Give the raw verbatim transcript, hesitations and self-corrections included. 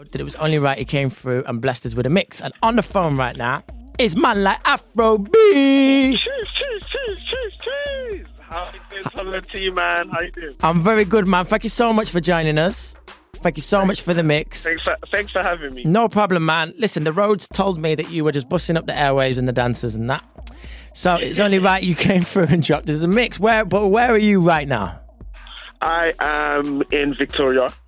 that it was only right he came through and blessed us with a mix. And on the phone right now is man like Afrobeat. Cheese, cheese, cheese, cheese, cheese. How you doing, Solomon T, man? How you doing? I'm very good, man. Thank you so much for joining us. Thank you so thanks, much for the mix. Thanks for, thanks for having me. No problem, man. Listen, the roads told me that you were just busting up the airwaves and the dancers and that. So it's only right you came through and dropped us a mix. Where, but where are you right now? I am in Victoria.